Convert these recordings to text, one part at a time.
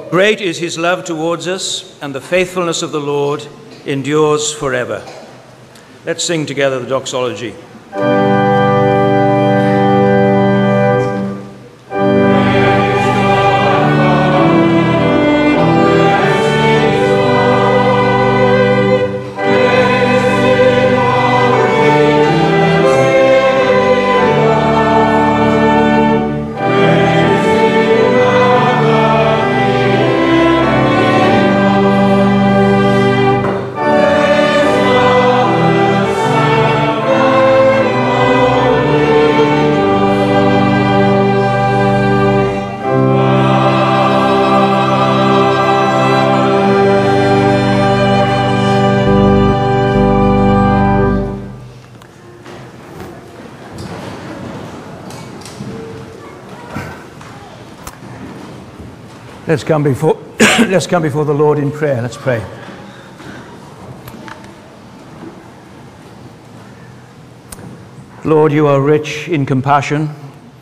Great is his love towards us, and the faithfulness of the Lord endures forever. Let's sing together the doxology. Let's come before the Lord in prayer. Let's pray. Lord, you are rich in compassion,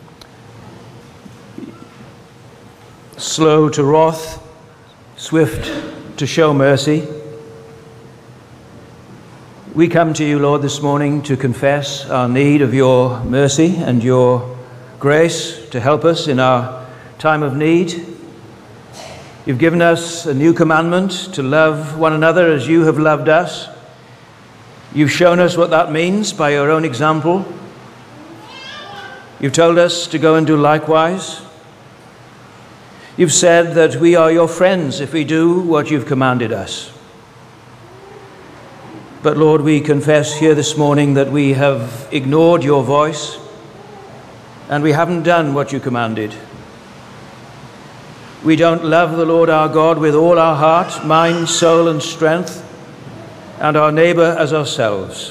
slow to wrath, swift to show mercy. We come to you, Lord, this morning to confess our need of your mercy and your grace to help us in our time of need. You've given us a new commandment to love one another as you have loved us. You've shown us what that means by your own example. You've told us to go and do likewise. You've said that we are your friends if we do what you've commanded us. But Lord, we confess here this morning that we have ignored your voice and we haven't done what you commanded. We don't love the Lord our God with all our heart, mind, soul, and strength, and our neighbor as ourselves.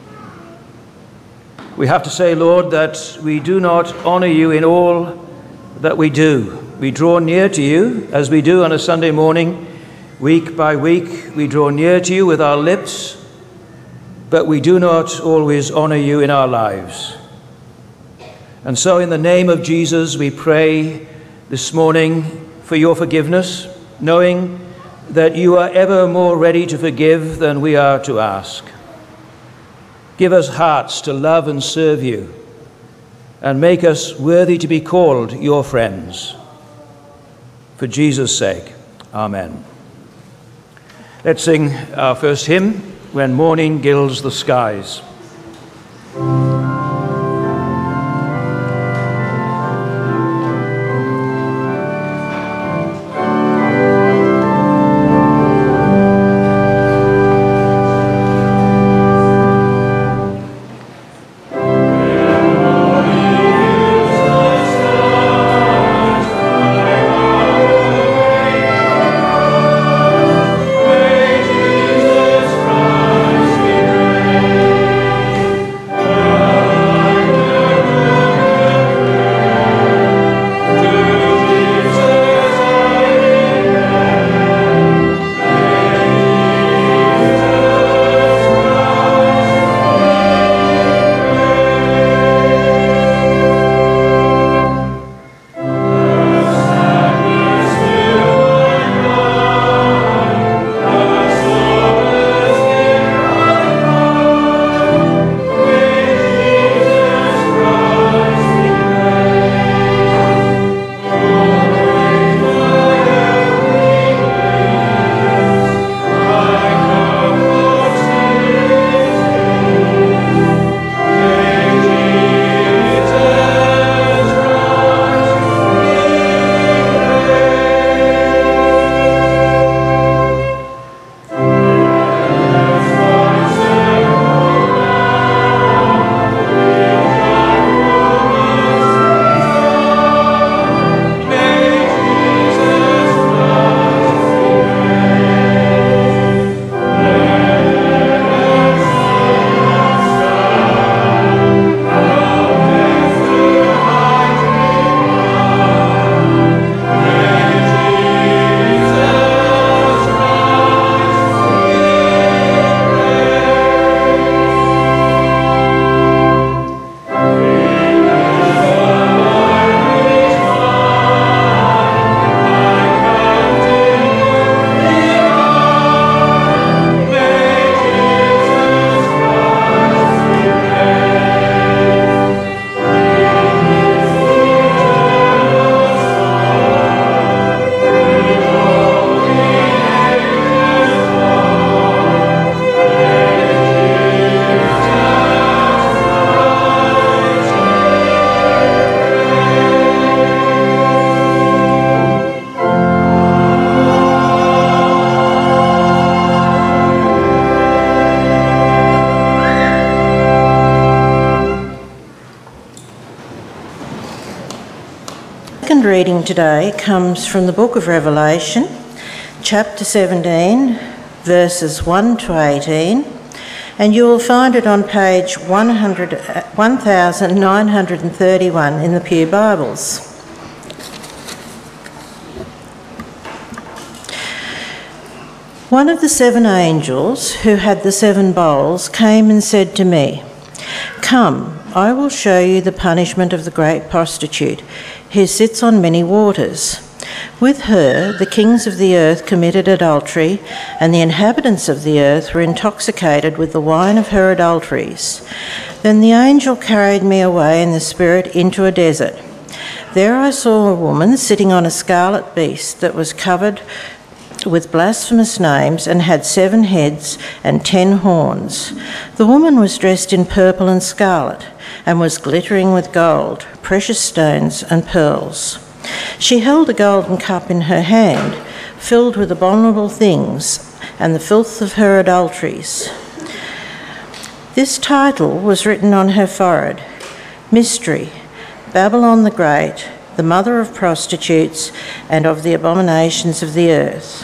We have to say, Lord, that we do not honor you in all that we do. We draw near to you, as we do on a Sunday morning, week by week. We draw near to you with our lips, but we do not always honor you in our lives. And so in the name of Jesus, we pray this morning for your forgiveness, knowing that you are ever more ready to forgive than we are to ask. Give us hearts to love and serve you, and make us worthy to be called your friends. For Jesus' sake, amen. Let's sing our first hymn, When Morning Gilds the Skies. reading today comes from the book of Revelation, chapter 17, verses 1 to 18, and you will find it on page 1931 in the Pew Bibles. One of the 7 angels who had the 7 bowls came and said to me, "Come, I will show you the punishment of the great prostitute, who sits on many waters. With her the kings of the earth committed adultery, and the inhabitants of the earth were intoxicated with the wine of her adulteries." Then the angel carried me away in the spirit into a desert. There I saw a woman sitting on a scarlet beast that was covered with blasphemous names and had 7 heads and 10 horns. The woman was dressed in purple and scarlet and was glittering with gold, precious stones and pearls. She held a golden cup in her hand, filled with abominable things and the filth of her adulteries. This title was written on her forehead: Mystery, Babylon the Great, the mother of prostitutes and of the abominations of the earth.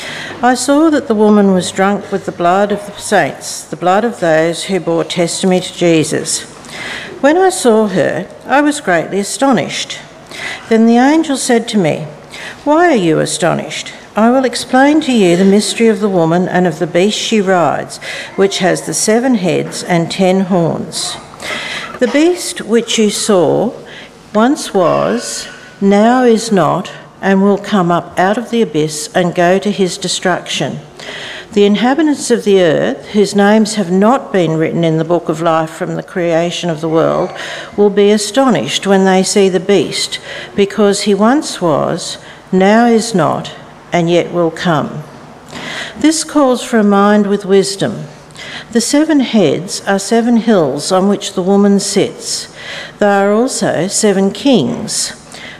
I saw that the woman was drunk with the blood of the saints, the blood of those who bore testimony to Jesus. When I saw her, I was greatly astonished. Then the angel said to me, "Why are you astonished? I will explain to you the mystery of the woman and of the beast she rides, which has the 7 heads and 10 horns. The beast which you saw once was, now is not, and will come up out of the abyss and go to his destruction. The inhabitants of the earth, whose names have not been written in the book of life from the creation of the world, will be astonished when they see the beast, because he once was, now is not, and yet will come. This calls for a mind with wisdom. The 7 heads are 7 hills on which the woman sits. There are also 7 kings.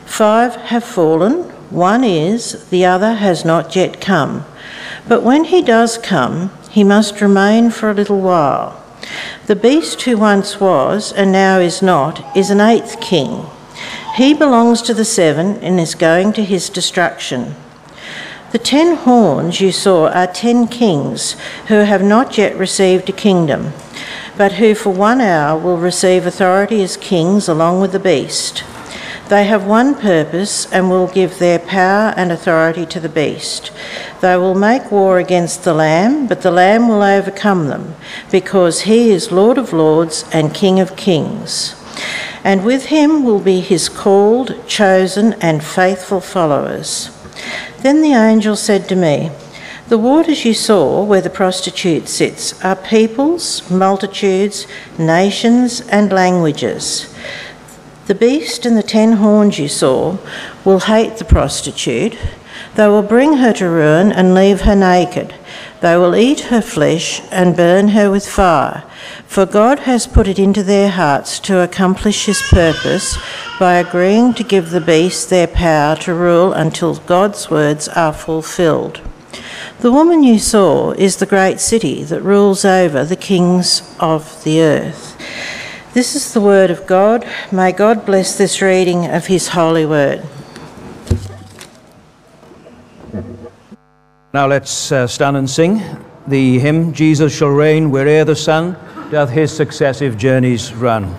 5 have fallen, 1 is, the other has not yet come. But when he does come, he must remain for a little while. The beast who once was and now is not is an 8th king. He belongs to the 7 and is going to his destruction. The 10 horns you saw are 10 kings who have not yet received a kingdom, but who for 1 hour will receive authority as kings along with the beast. They have one purpose and will give their power and authority to the beast. They will make war against the Lamb, but the Lamb will overcome them, because he is Lord of lords and King of kings. And with him will be his called, chosen and faithful followers. Then the angel said to me, "The waters you saw where the prostitute sits are peoples, multitudes, nations and languages. The beast and the 10 horns you saw will hate the prostitute. They will bring her to ruin and leave her naked. They will eat her flesh and burn her with fire, for God has put it into their hearts to accomplish his purpose by agreeing to give the beast their power to rule until God's words are fulfilled. The woman you saw is the great city that rules over the kings of the earth." This is the word of God. May God bless this reading of his holy word. Now let's stand and sing the hymn, "Jesus shall reign where'er the sun doth his successive journeys run."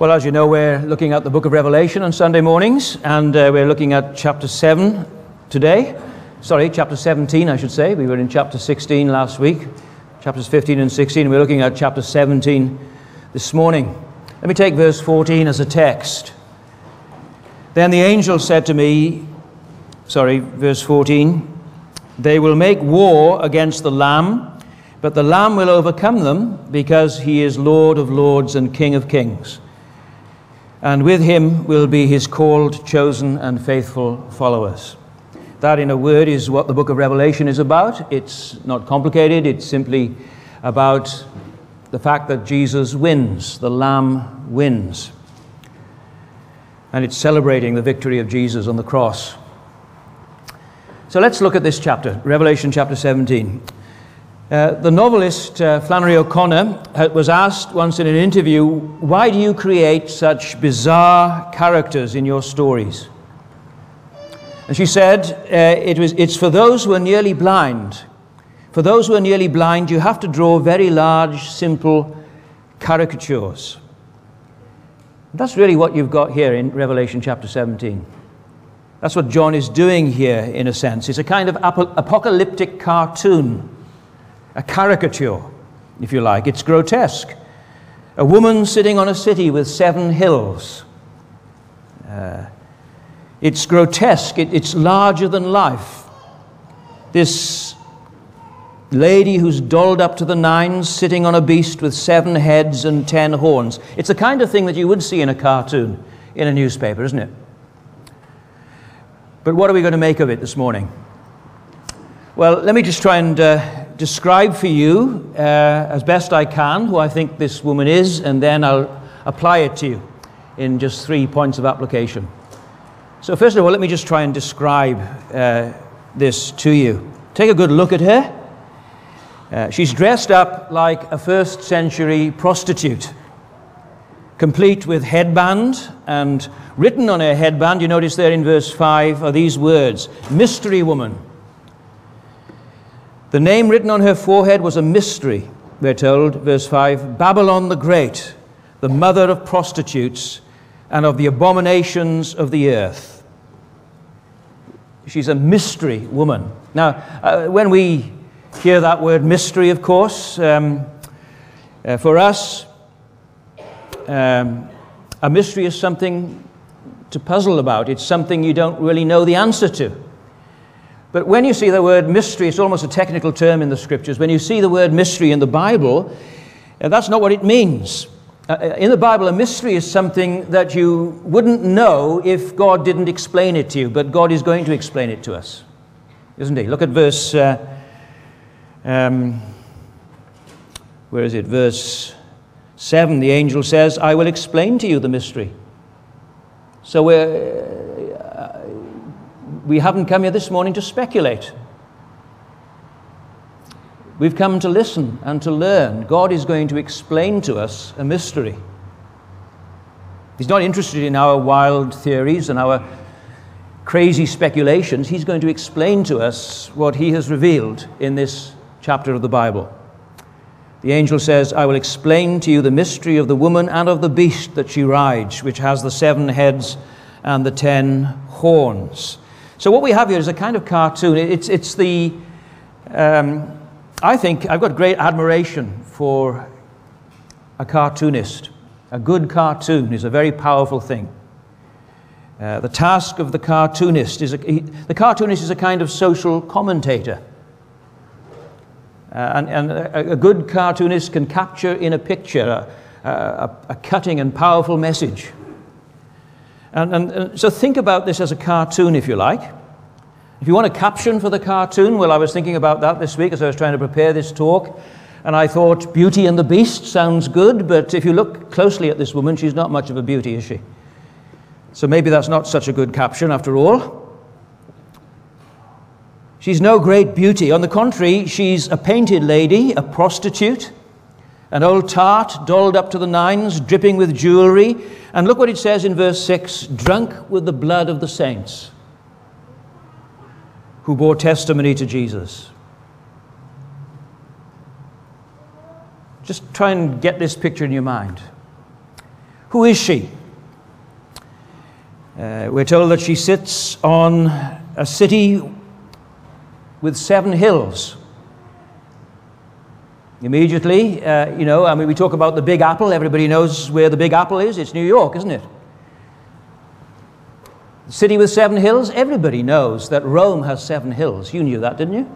Well, as you know, we're looking at the book of Revelation on Sunday mornings, and we're looking at chapter 7 today. Sorry, chapter 17, I should say. We were in chapter 16 last week, chapters 15 and 16. We're looking at chapter 17 this morning. Let me take verse 14 as a text. Then the angel said to me, verse 14, "They will make war against the Lamb, but the Lamb will overcome them, because he is Lord of lords and King of kings. And with him will be his called, chosen, and faithful followers." That, in a word, is what the book of Revelation is about. It's not complicated. It's simply about the fact that Jesus wins. The Lamb wins. And it's celebrating the victory of Jesus on the cross. So let's look at this chapter, Revelation chapter 17. The novelist Flannery O'Connor was asked once in an interview, "Why do you create such bizarre characters in your stories?" And she said, it's for those who are nearly blind. For those who are nearly blind, you have to draw very large, simple caricatures. That's really what you've got here in Revelation chapter 17. That's what John is doing here, in a sense. It's a kind of apocalyptic cartoon, a caricature, if you like. It's grotesque. A woman sitting on a city with 7 hills. It's grotesque. It's larger than life. This lady who's dolled up to the nines, sitting on a beast with 7 heads and 10 horns. It's the kind of thing that you would see in a cartoon, in a newspaper, isn't it? But what are we going to make of it this morning? Well, let me just try and describe for you, as best I can, who I think this woman is, and then I'll apply it to you in just 3 points of application. So first of all, let me just try and describe this to you. Take a good look at her. She's dressed up like a first century prostitute, complete with headband, and written on her headband, you notice there in verse 5, are these words, "Mystery Woman." The name written on her forehead was a mystery, we're told, verse 5, "Babylon the Great, the mother of prostitutes and of the abominations of the earth." She's a mystery woman. Now, when we hear that word mystery, of course, for us, a mystery is something to puzzle about. It's something you don't really know the answer to. But when you see the word mystery, it's almost a technical term in the scriptures. When you see the word mystery in the Bible, that's not what it means. In the Bible, a mystery is something that you wouldn't know if God didn't explain it to you, but God is going to explain it to us, isn't he? Look at verse, where is it? Verse 7, the angel says, "I will explain to you the mystery." So we haven't come here this morning to speculate. We've come to listen and to learn. God is going to explain to us a mystery. He's not interested in our wild theories and our crazy speculations. He's going to explain to us what he has revealed in this chapter of the Bible. The angel says, "I will explain to you the mystery of the woman and of the beast that she rides, which has the 7 heads and the 10 horns." So what we have here is a kind of cartoon. It's the, I think, I've got great admiration for a cartoonist. A good cartoon is a very powerful thing. The task of the cartoonist is, the cartoonist is a kind of social commentator. And a good cartoonist can capture in a picture a cutting and powerful message. And so think about this as a cartoon, if you like. If you want a caption for the cartoon, well, I was thinking about that this week as I was trying to prepare this talk, and I thought Beauty and the Beast sounds good, but if you look closely at this woman, she's not much of a beauty, is she? So maybe that's not such a good caption after all. She's no great beauty. On the contrary, she's a painted lady, a prostitute, an old tart, dolled up to the nines, dripping with jewelry. And look what it says in verse 6, "Drunk with the blood of the saints who bore testimony to Jesus." Just try and get this picture in your mind. Who is she? We're told that she sits on a city with 7 hills. Immediately, we talk about the Big Apple. Everybody knows where the Big Apple is. It's New York, isn't it? The city with 7 hills. Everybody knows that Rome has 7 hills. You knew that, didn't you?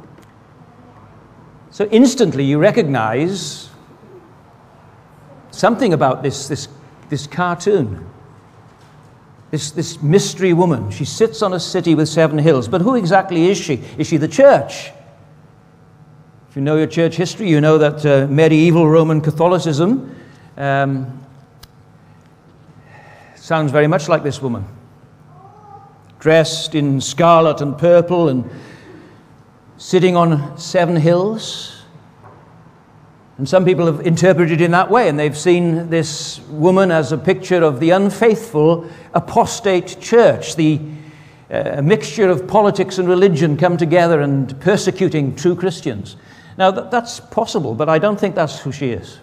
So instantly you recognize something about this cartoon. This mystery woman. She sits on a city with 7 hills. But who exactly is she? Is she the church? If you know your church history, you know that medieval Roman Catholicism sounds very much like this woman. Dressed in scarlet and purple and sitting on 7 hills. And some people have interpreted it in that way, and they've seen this woman as a picture of the unfaithful, apostate church, the mixture of politics and religion come together and persecuting true Christians. Now, that's possible, but I don't think that's who she is.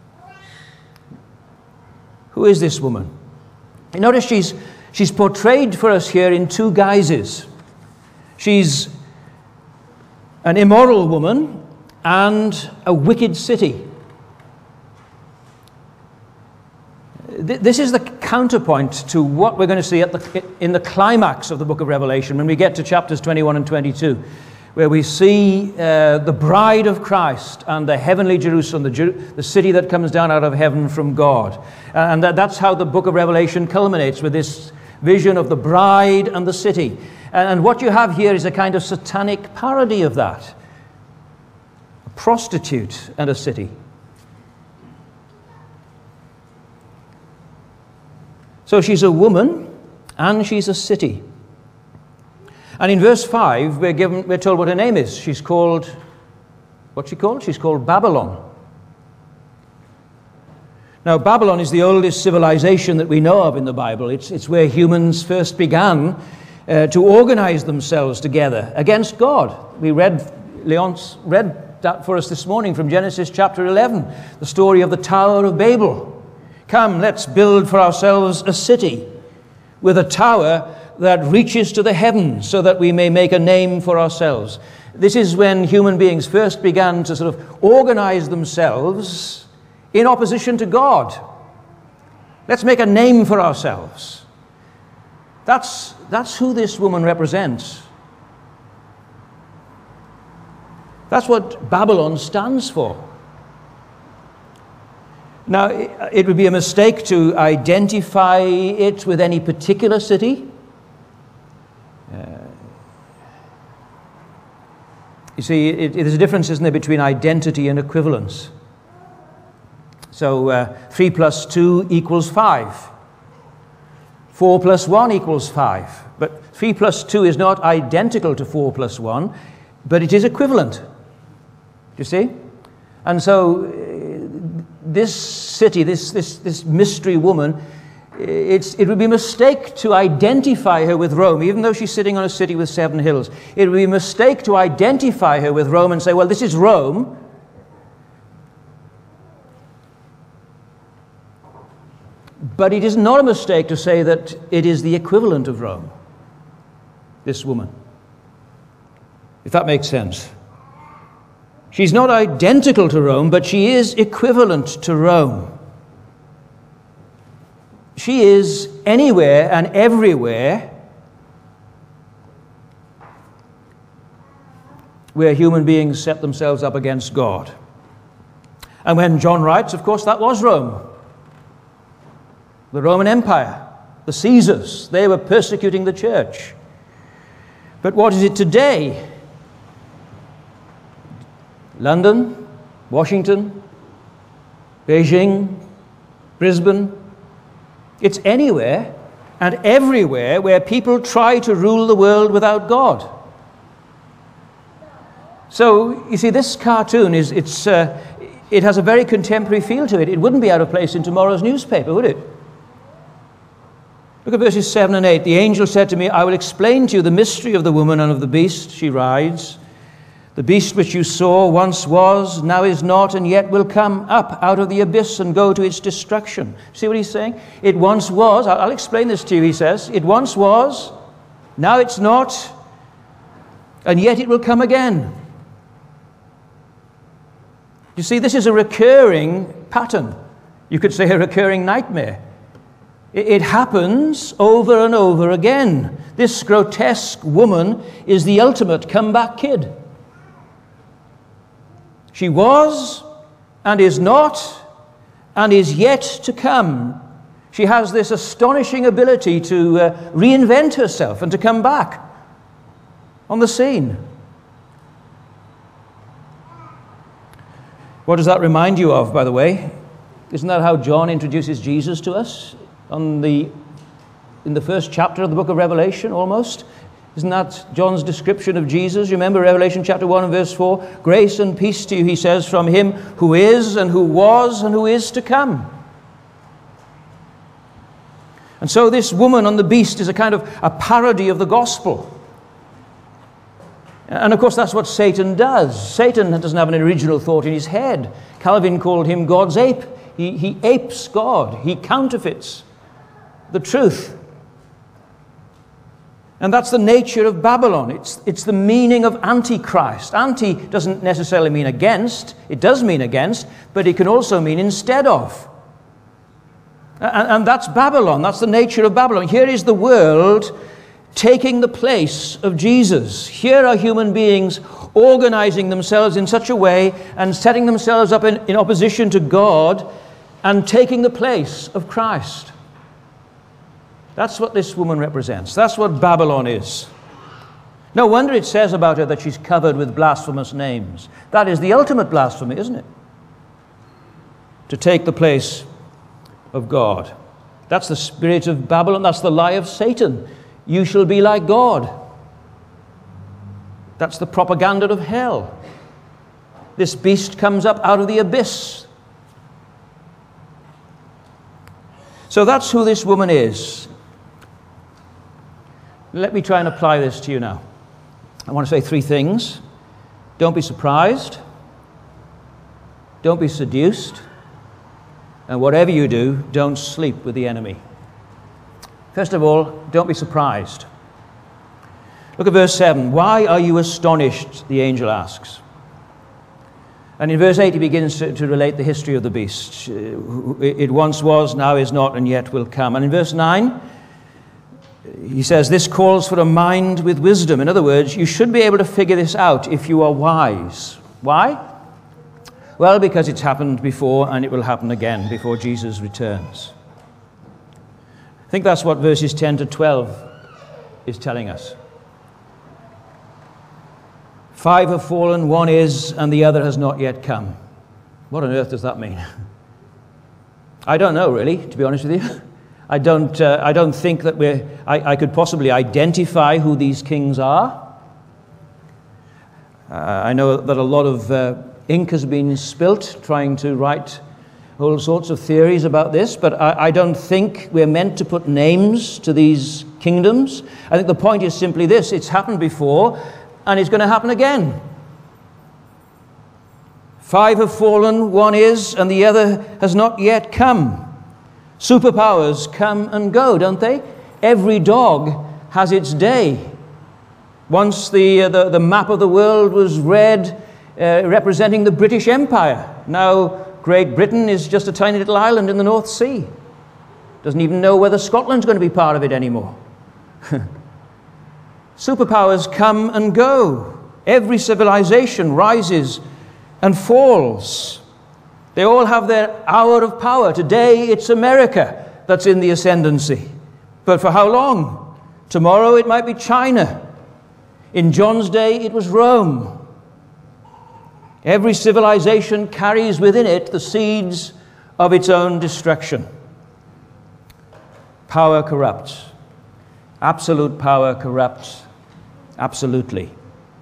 Who is this woman? You notice she's portrayed for us here in 2 guises. She's an immoral woman and a wicked city. This is the counterpoint to what we're going to see in the climax of the book of Revelation when we get to chapters 21 and 22, where we see the bride of Christ and the heavenly Jerusalem, the city that comes down out of heaven from God. And that's how the book of Revelation culminates, with this vision of the bride and the city. And what you have here is a kind of satanic parody of that. A prostitute and a city. So she's a woman and she's a city. And in verse 5, we're told what her name is. She's called, what's she called? She's called Babylon. Now, Babylon is the oldest civilization that we know of in the Bible. It's where humans first began to organize themselves together against God. Leonce read that for us this morning from Genesis chapter 11, the story of the Tower of Babel. Come, let's build for ourselves a city with a tower that reaches to the heavens so that we may make a name for ourselves. This is when human beings first began to sort of organize themselves in opposition to God. Let's make a name for ourselves. That's who this woman represents. That's what Babylon stands for. Now, it would be a mistake to identify it with any particular city. You see, there's a difference, isn't there, between identity and equivalence. So 3 plus 2 equals 5. 4 plus 1 equals 5. But 3 plus 2 is not identical to 4 plus 1, but it is equivalent. Do you see? And so this city, this mystery woman, it would be a mistake to identify her with Rome, even though she's sitting on a city with 7 hills. It would be a mistake to identify her with Rome and say, well, this is Rome. But it is not a mistake to say that it is the equivalent of Rome, this woman. If that makes sense. She's not identical to Rome, but she is equivalent to Rome. She is anywhere and everywhere where human beings set themselves up against God. And when John writes, of course, that was Rome. The Roman Empire, the Caesars, they were persecuting the church. But what is it today? London, Washington, Beijing, Brisbane. It's anywhere and everywhere where people try to rule the world without God. So, you see, this cartoon it has a very contemporary feel to it. It wouldn't be out of place in tomorrow's newspaper, would it? Look at verses 7 and 8. The angel said to me, I will explain to you the mystery of the woman and of the beast she rides, The beast which you saw once was, now is not, and yet will come up out of the abyss and go to its destruction. See what he's saying? It once was. I'll explain this to you, he says. It once was, now it's not, and yet it will come again. You see, this is a recurring pattern. You could say a recurring nightmare. It happens over and over again. This grotesque woman is the ultimate comeback kid. She was, and is not, and is yet to come. She has this astonishing ability to reinvent herself and to come back on the scene. What does that remind you of, by the way? Isn't that how John introduces Jesus to us in the first chapter of the book of Revelation, almost? Isn't that John's description of Jesus? You remember Revelation chapter 1 and verse 4? Grace and peace to you, he says, from him who is and who was and who is to come. And so this woman on the beast is a kind of a parody of the gospel. And of course that's what Satan does. Satan doesn't have an original thought in his head. Calvin called him God's ape. He apes God. He counterfeits the truth. And that's the nature of Babylon. It's the meaning of Antichrist. Anti doesn't necessarily mean against. It does mean against, but it can also mean instead of. And that's Babylon. That's the nature of Babylon. Here is the world taking the place of Jesus. Here are human beings organizing themselves in such a way and setting themselves up in opposition to God and taking the place of Christ. That's what this woman represents. That's what Babylon is. No wonder it says about her that she's covered with blasphemous names. That is the ultimate blasphemy, isn't it? To take the place of God. That's the spirit of Babylon. That's the lie of Satan. You shall be like God. That's the propaganda of hell. This beast comes up out of the abyss. So that's who this woman is. Let me try and apply this to you now. I want to say three things. Don't be surprised. Don't be seduced. And whatever you do, don't sleep with the enemy. First of all, don't be surprised. Look at verse 7. Why are you astonished? The angel asks. And in verse 8 he begins to relate the history of the beast. It once was, now is not, and yet will come. And in verse 9 he says, this calls for a mind with wisdom. In other words, you should be able to figure this out if you are wise. Why? Well, because it's happened before and it will happen again before Jesus returns. I think that's what verses 10 to 12 is telling us. 5 have fallen, 1 is, and the other has not yet come. What on earth does that mean? I don't know, really, to be honest with you. I don't think that I could possibly identify who these kings are. I know that a lot of ink has been spilt trying to write all sorts of theories about this, but I don't think we're meant to put names to these kingdoms. I think the point is simply this: it's happened before, and it's going to happen again. 5 have fallen, 1 is, and the other has not yet come. Superpowers come and go, don't they? Every dog has its day. Once the map of the world was red, representing the British Empire. Now Great Britain is just a tiny little island in the North Sea. Doesn't even know whether Scotland's going to be part of it anymore. Superpowers come and go. Every civilization rises and falls. They all have their hour of power. Today it's America that's in the ascendancy. But for how long? Tomorrow it might be China. In John's day it was Rome. Every civilization carries within it the seeds of its own destruction. Power corrupts. Absolute power corrupts absolutely.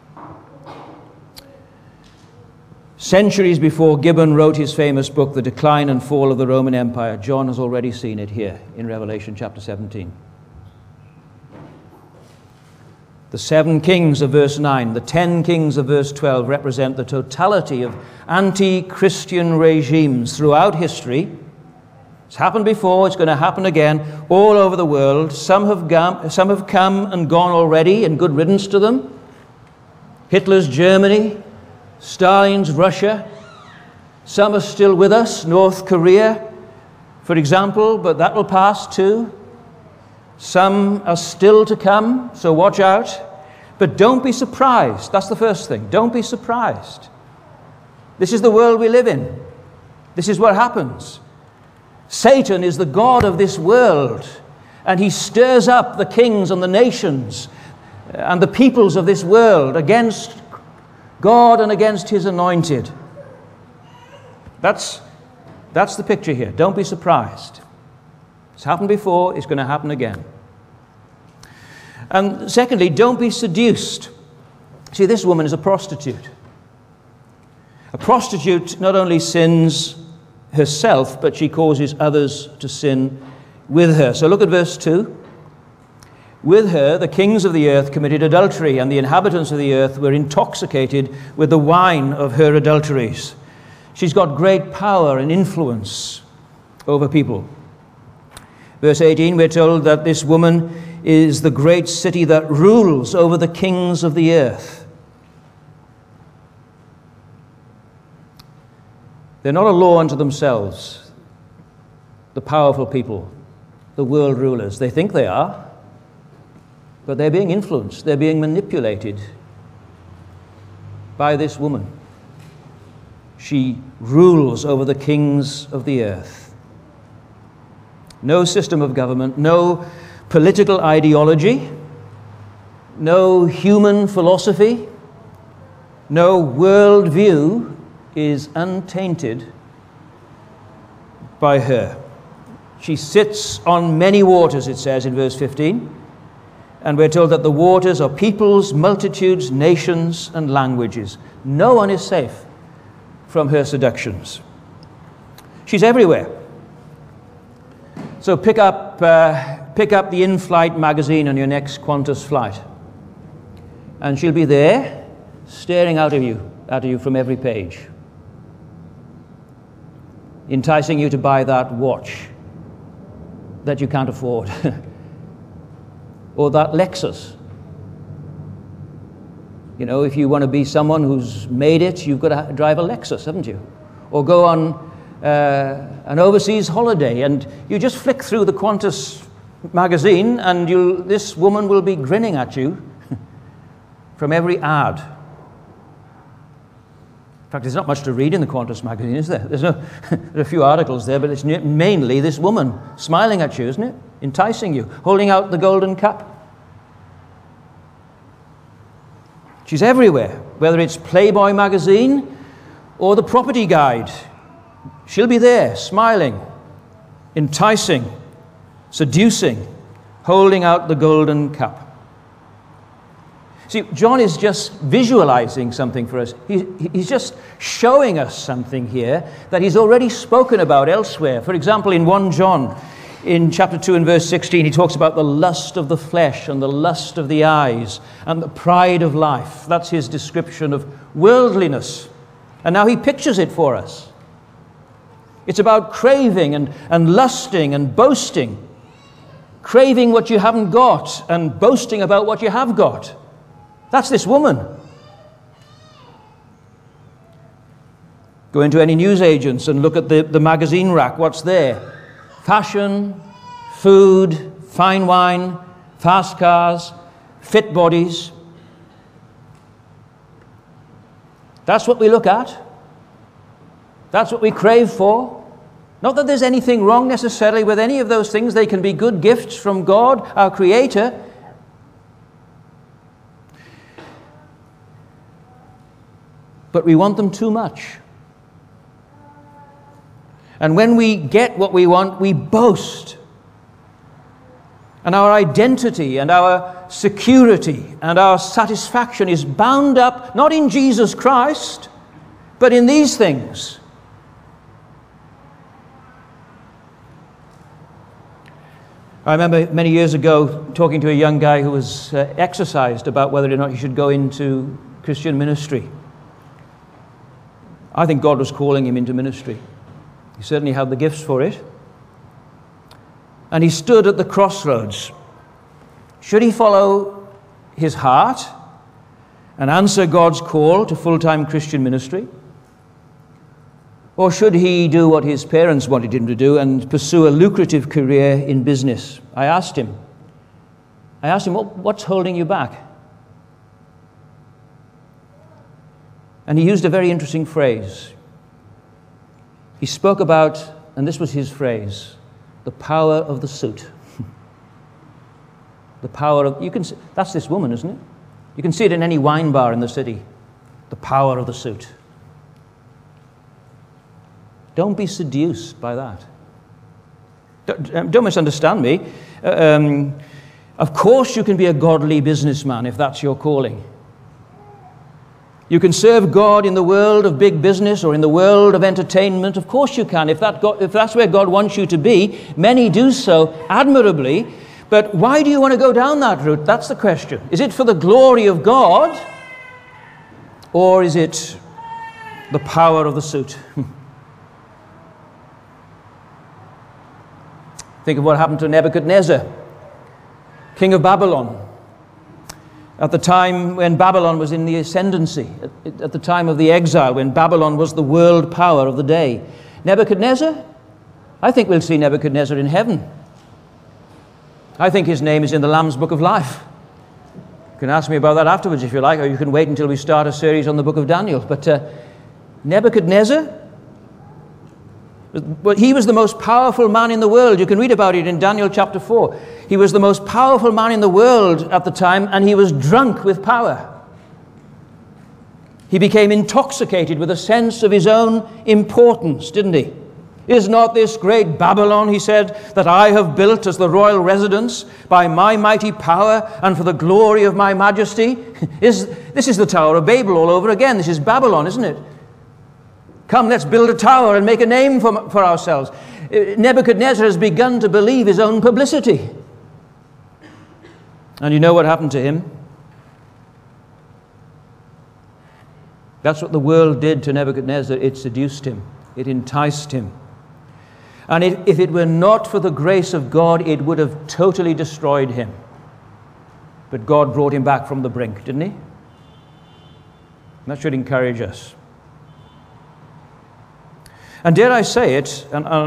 Centuries before Gibbon wrote his famous book, The Decline and Fall of the Roman Empire, John has already seen it here in Revelation chapter 17. The 7 kings of verse 9, the 10 kings of verse 12 represent the totality of anti-Christian regimes throughout history. It's happened before, it's going to happen again all over the world. Some have come and gone already, and good riddance to them. Hitler's Germany, Stalin's Russia. Some are still with us, North Korea, for example, but that will pass too. Some are still to come, so watch out. But don't be surprised. That's the first thing. Don't be surprised. This is the world we live in. This is what happens. Satan is the god of this world, and he stirs up the kings and the nations and the peoples of this world against God and against his anointed. That's the picture here. Don't be surprised. It's happened before, it's going to happen again. And secondly, don't be seduced. See, this woman is a prostitute. A prostitute not only sins herself, but she causes others to sin with her. So look at verse 2. With her, the kings of the earth committed adultery, and the inhabitants of the earth were intoxicated with the wine of her adulteries. She's got great power and influence over people. Verse 18, we're told that this woman is the great city that rules over the kings of the earth. They're not a law unto themselves, the powerful people, the world rulers. They think they are, but they're being influenced, they're being manipulated by this woman. She rules over the kings of the earth. No system of government, no political ideology, no human philosophy, no worldview is untainted by her. She sits on many waters, it says in verse 15, and we're told that the waters are peoples, multitudes, nations, and languages. No one is safe from her seductions. She's everywhere. So pick up the in-flight magazine on your next Qantas flight, and she'll be there, staring at you from every page, enticing you to buy that watch that you can't afford, or that Lexus. You know, if you want to be someone who's made it, you've got to drive a Lexus, haven't you? Or go on an overseas holiday, and you just flick through the Qantas magazine, and this woman will be grinning at you from every ad. In fact, there's not much to read in the Qantas magazine, is there? There are a few articles there, but it's mainly this woman smiling at you, isn't it? Enticing you, holding out the golden cup. She's everywhere, whether it's Playboy magazine or the Property Guide. She'll be there, smiling, enticing, seducing, holding out the golden cup. See, John is just visualizing something for us. He's just showing us something here that he's already spoken about elsewhere. For example, in 1 John, in chapter 2 and verse 16, he talks about the lust of the flesh and the lust of the eyes and the pride of life. That's his description of worldliness. And now he pictures it for us. It's about craving and lusting and boasting. Craving what you haven't got and boasting about what you have got. That's this woman. Go into any newsagents and look at the magazine rack. What's there? Fashion, food, fine wine, fast cars, fit bodies. That's what we look at. That's what we crave for. Not that there's anything wrong necessarily with any of those things. They can be good gifts from God, our Creator. But we want them too much. And when we get what we want, we boast. And our identity and our security and our satisfaction is bound up not in Jesus Christ, but in these things. I remember many years ago talking to a young guy who was exercised about whether or not he should go into Christian ministry. I think God was calling him into ministry. He certainly had the gifts for it. And he stood at the crossroads. Should he follow his heart and answer God's call to full-time Christian ministry? Or should he do what his parents wanted him to do and pursue a lucrative career in business? I asked him, what's holding you back? And he used a very interesting phrase. He spoke about, and this was his phrase, the power of the suit. The power of, that's this woman, isn't it? You can see it in any wine bar in the city. The power of the suit. Don't be seduced by that. Don't misunderstand me. Of course you can be a godly businessman if that's your calling. You can serve God in the world of big business or in the world of entertainment. Of course you can. If that's where God wants you to be, many do so admirably. But why do you want to go down that route? That's the question. Is it for the glory of God? Or is it the power of the suit? Think of what happened to Nebuchadnezzar, king of Babylon. At the time when Babylon was in the ascendancy, at the time of the exile, when Babylon was the world power of the day. Nebuchadnezzar? I think we'll see Nebuchadnezzar in heaven. I think his name is in the Lamb's Book of Life. You can ask me about that afterwards if you like, or you can wait until we start a series on the book of Daniel. But Nebuchadnezzar, he was the most powerful man in the world. You can read about it in Daniel chapter 4. He was the most powerful man in the world at the time, and he was drunk with power. He became intoxicated with a sense of his own importance, didn't he? Is not this great Babylon, he said, that I have built as the royal residence by my mighty power and for the glory of my majesty? This is the Tower of Babel all over again. This is Babylon, isn't it? Come, let's build a tower and make a name for ourselves. Nebuchadnezzar has begun to believe his own publicity. And you know what happened to him? That's what the world did to Nebuchadnezzar. It seduced him. It enticed him. And if it were not for the grace of God, it would have totally destroyed him. But God brought him back from the brink, didn't he? And that should encourage us. And dare I say it,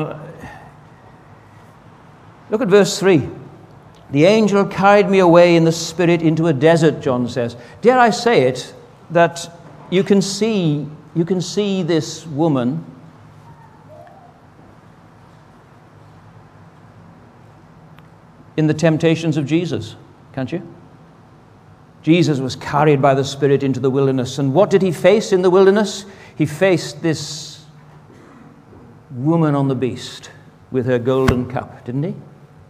look at verse 3. The angel carried me away in the spirit into a desert, John says. Dare I say it, that you can see this woman in the temptations of Jesus, can't you? Jesus was carried by the Spirit into the wilderness. And what did he face in the wilderness? He faced this woman on the beast with her golden cup, didn't he?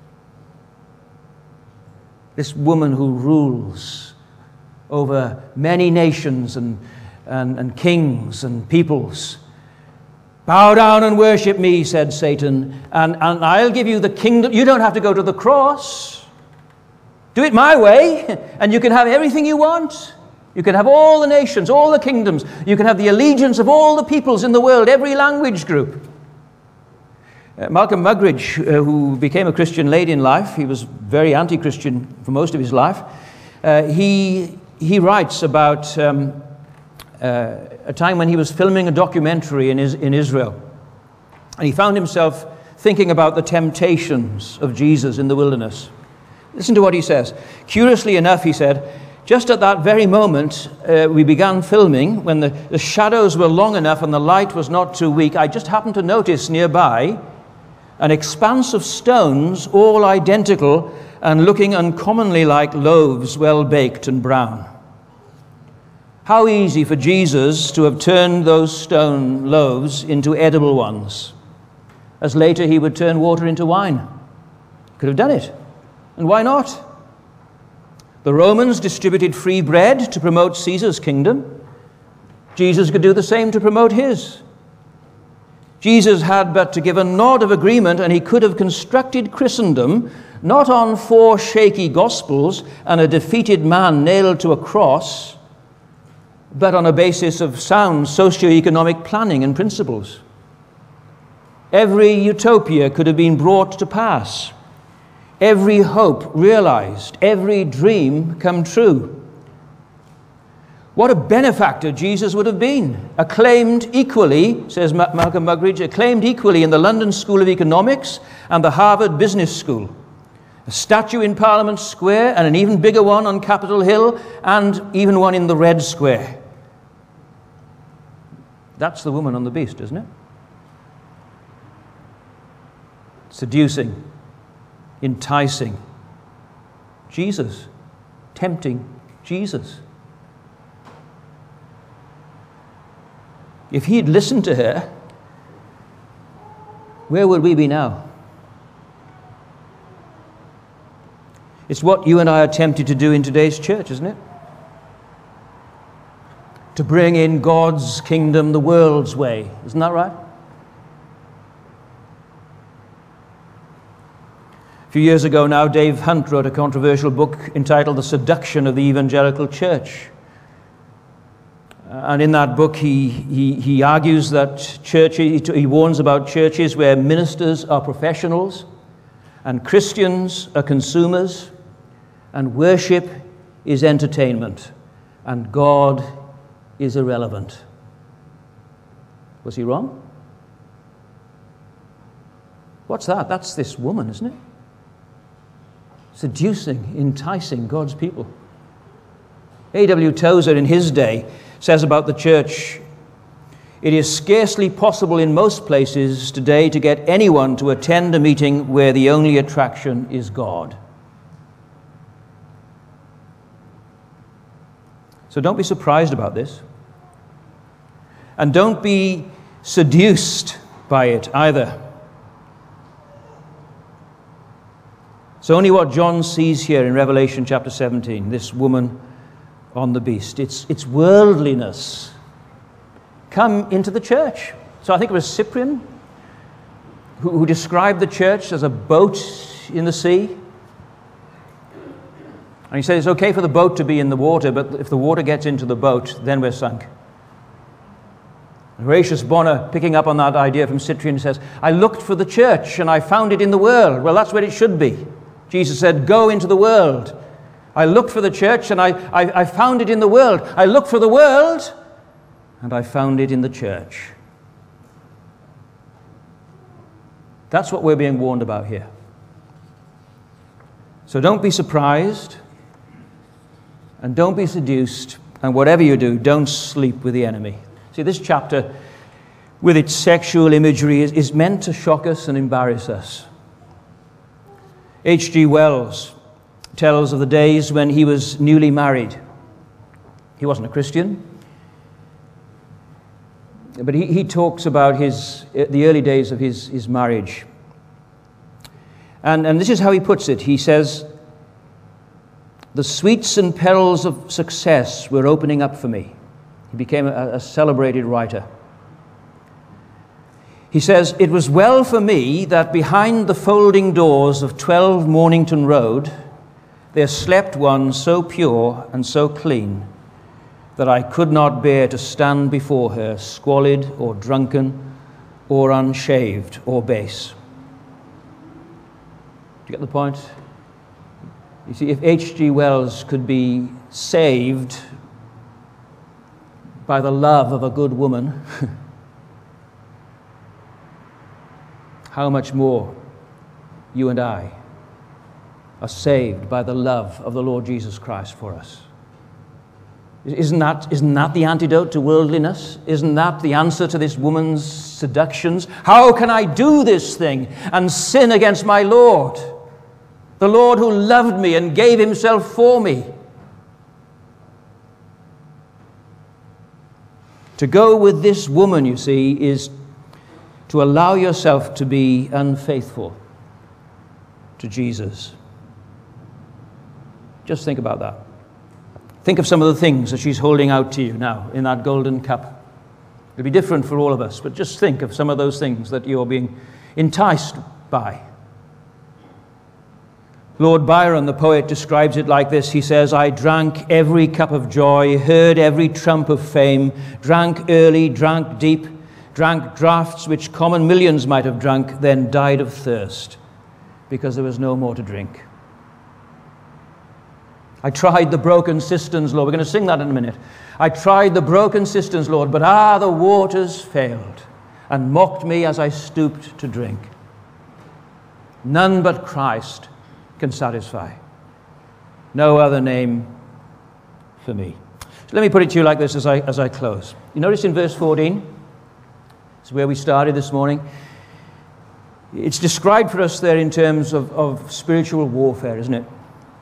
This woman who rules over many nations and kings and peoples. Bow down and worship me, said Satan, and I'll give you the kingdom. You don't have to go to the cross. Do it my way, and you can have everything you want. You can have all the nations, all the kingdoms. You can have the allegiance of all the peoples in the world, every language group. Malcolm Muggeridge, who became a Christian late in life, he was very anti-Christian for most of his life. He writes about a time when he was filming a documentary in Israel. And he found himself thinking about the temptations of Jesus in the wilderness. Listen to what he says. Curiously enough, he said, just at that very moment we began filming, when the shadows were long enough and the light was not too weak, I just happened to notice nearby an expanse of stones, all identical and looking uncommonly like loaves, well baked and brown. How easy for Jesus to have turned those stone loaves into edible ones, as later he would turn water into wine. Could have done it. And why not? The Romans distributed free bread to promote Caesar's kingdom. Jesus could do the same to promote his. Jesus had but to give a nod of agreement, and he could have constructed Christendom not on 4 shaky gospels and a defeated man nailed to a cross, but on a basis of sound socio-economic planning and principles. Every utopia could have been brought to pass, every hope realized, every dream come true. What a benefactor Jesus would have been, acclaimed equally, says Malcolm Muggeridge, acclaimed equally in the London School of Economics and the Harvard Business School. A statue in Parliament Square and an even bigger one on Capitol Hill and even one in the Red Square. That's the woman on the beast, isn't it? Seducing, enticing Jesus, tempting Jesus. If he'd listened to her, where would we be now? It's what you and I are tempted to do in today's church, isn't it? To bring in God's kingdom the world's way. Isn't that right? A few years ago now, Dave Hunt wrote a controversial book entitled The Seduction of the Evangelical Church. And in that book, he argues that he warns about churches where ministers are professionals and Christians are consumers and worship is entertainment and God is irrelevant. Was he wrong? What's that? That's this woman, isn't it? Seducing, enticing God's people. A.W. Tozer in his day says about the church, it is scarcely possible in most places today to get anyone to attend a meeting where the only attraction is God. So don't be surprised about this. And don't be seduced by it either. It's only what John sees here in Revelation chapter 17, this woman on the beast. It's worldliness. Come into the church. So I think it was Cyprian who described the church as a boat in the sea. And he said it's okay for the boat to be in the water, but if the water gets into the boat, then we're sunk. Horatius Bonner, picking up on that idea from Cyprian, says, I looked for the church and I found it in the world. Well, that's where it should be. Jesus said, go into the world. I looked for the church and I found it in the world. I looked for the world and I found it in the church. That's what we're being warned about here. So don't be surprised and don't be seduced, and whatever you do, don't sleep with the enemy. See, this chapter, with its sexual imagery, is meant to shock us and embarrass us. H.G. Wells tells of the days when he was newly married. He wasn't a Christian, but he talks about the early days of his marriage. And this is how he puts it. He says, the sweets and perils of success were opening up for me. He became a celebrated writer. He says, it was well for me that behind the folding doors of 12 Mornington Road, there slept one so pure and so clean that I could not bear to stand before her squalid or drunken or unshaved or base. Do you get the point? You see, if H.G. Wells could be saved by the love of a good woman, how much more you and I are saved by the love of the Lord Jesus Christ for us. Isn't that the antidote to worldliness? Isn't that the answer to this woman's seductions? How can I do this thing and sin against my Lord? The Lord who loved me and gave himself for me. To go with this woman, you see, is to allow yourself to be unfaithful to Jesus. Just think about that. Think of some of the things that she's holding out to you now in that golden cup. It'll be different for all of us, but just think of some of those things that you're being enticed by. Lord Byron, the poet, describes it like this. He says, I drank every cup of joy, heard every trump of fame, drank early, drank deep, drank draughts which common millions might have drunk, then died of thirst, because there was no more to drink. I tried the broken cisterns, Lord. We're going to sing that in a minute. I tried the broken cisterns, Lord, but the waters failed and mocked me as I stooped to drink. None but Christ can satisfy. No other name for me. So let me put it to you like this as I close. You notice in verse 14, it's where we started this morning. It's described for us there in terms of spiritual warfare, isn't it?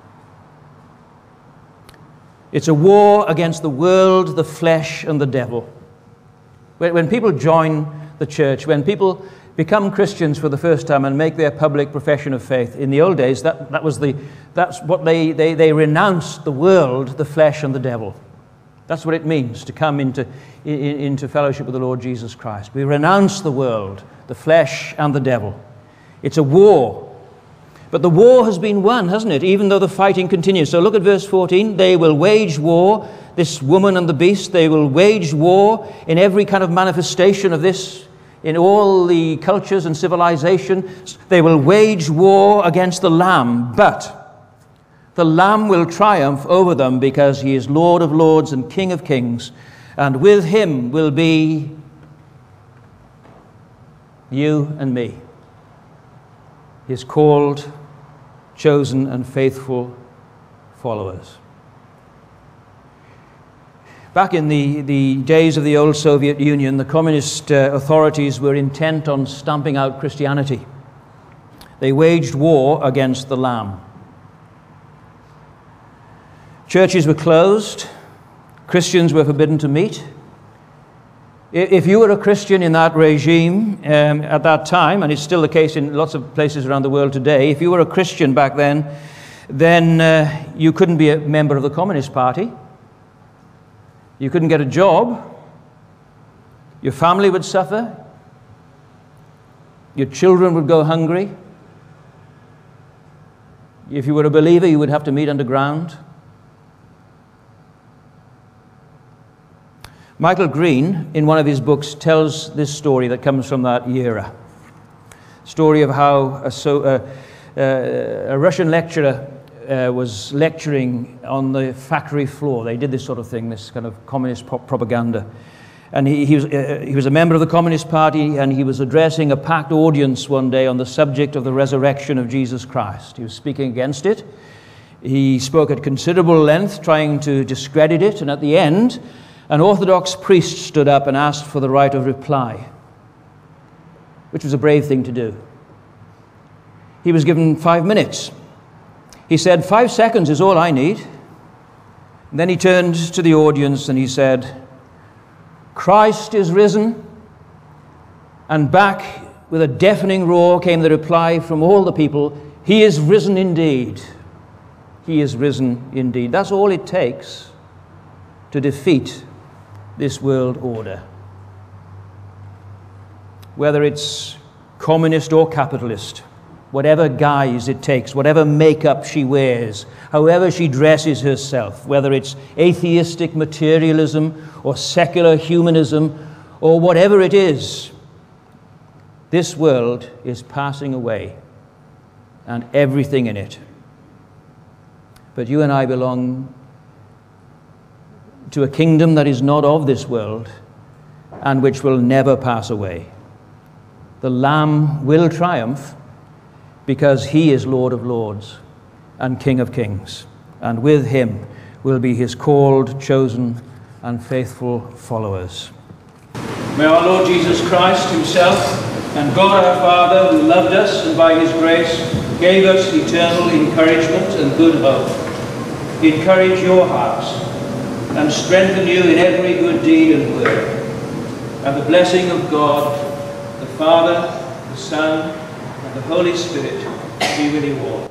It's a war against the world, the flesh, and the devil. When people join the church, when people become Christians for the first time and make their public profession of faith, in the old days, that's what they renounced the world, the flesh, and the devil. That's what it means to come into fellowship with the Lord Jesus Christ. We renounce the world, the flesh, and the devil. It's a war. But the war has been won, hasn't it? Even though the fighting continues. So look at verse 14. They will wage war, this woman and the beast, they will wage war in every kind of manifestation of this, in all the cultures and civilizations. They will wage war against the Lamb, but the Lamb will triumph over them because he is Lord of lords and King of kings, and with him will be you and me, his called, chosen, and faithful followers. Back in the days of the old Soviet Union, the communist authorities were intent on stamping out Christianity. They waged war against the Lamb. Churches were closed. Christians were forbidden to meet. If you were a Christian in that regime at that time, and it's still the case in lots of places around the world today, if you were a Christian back then you couldn't be a member of the Communist Party. You couldn't get a job. Your family would suffer. Your children would go hungry. If you were a believer, you would have to meet underground. Michael Green, in one of his books, tells this story that comes from that era. Story of how a Russian lecturer was lecturing on the factory floor. They did this sort of thing, this kind of communist propaganda. And he was a member of the Communist Party, and he was addressing a packed audience one day on the subject of the resurrection of Jesus Christ. He was speaking against it. He spoke at considerable length, trying to discredit it, and at the end, an Orthodox priest stood up and asked for the right of reply, which was a brave thing to do. He was given 5 minutes. He said, 5 seconds is all I need. And then he turned to the audience and he said, Christ is risen. And back with a deafening roar came the reply from all the people, he is risen indeed. He is risen indeed. That's all it takes to defeat this world order. Whether it's communist or capitalist, whatever guise it takes, whatever makeup she wears, however she dresses herself, whether it's atheistic materialism or secular humanism or whatever it is, this world is passing away and everything in it. But you and I belong to a kingdom that is not of this world and which will never pass away. The Lamb will triumph because he is Lord of lords and King of kings, and with him will be his called, chosen, and faithful followers. May our Lord Jesus Christ himself and God our Father, who loved us and by his grace gave us eternal encouragement and good hope, encourage your hearts and strengthen you in every good deed and word. And the blessing of God, the Father, the Son, and the Holy Spirit be with you all.